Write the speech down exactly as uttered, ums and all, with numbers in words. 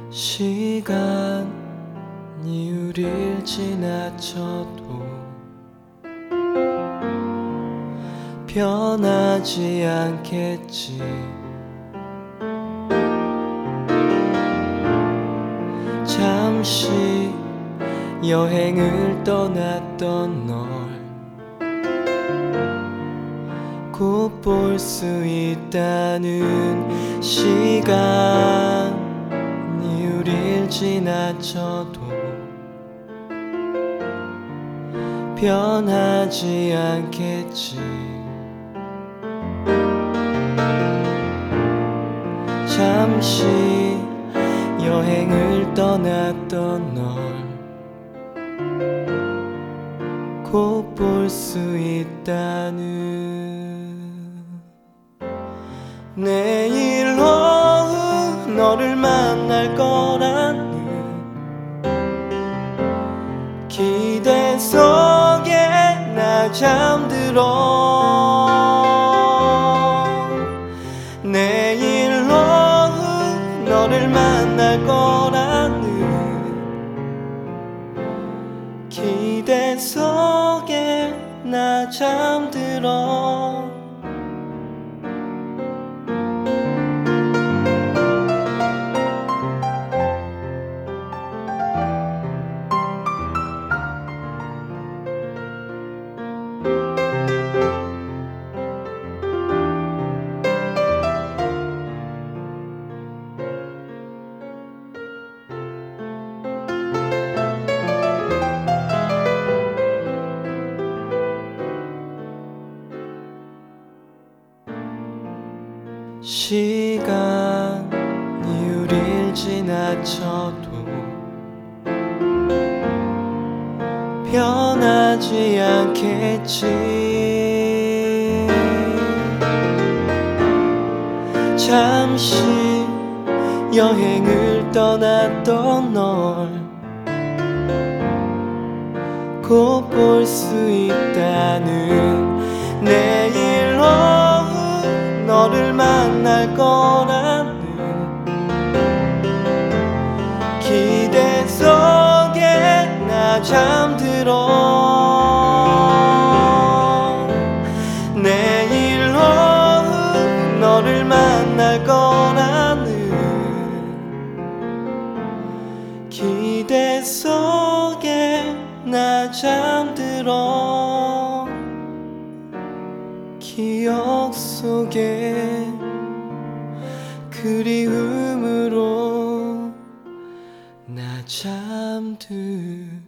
시간이 우릴 지나쳐도 변하지 않겠지. 잠시 여행을 떠났던 널 곧 볼 수 있다는 시간이 우릴 지나쳐도 변하지 않겠지. 잠시 여행을 떠났던 널 곧 볼 수 있다는 내일 오후 너를 만날 거라는 기대 속에 나 잠들어. 내일 오후 너를 만날 거라는 기대 속에 나 잠들어. 시간이 우릴 지나쳐도 변하지 않겠지. 잠시 여행을 떠났던 널 곧 볼 수 있다는 내일 오후 너를 만날 거라는 기대 속에 나 잠들어. 내일 오후 너를 만날 거라는 기대 속에 나 잠들어. 기억 속에 그리움으로 나 잠들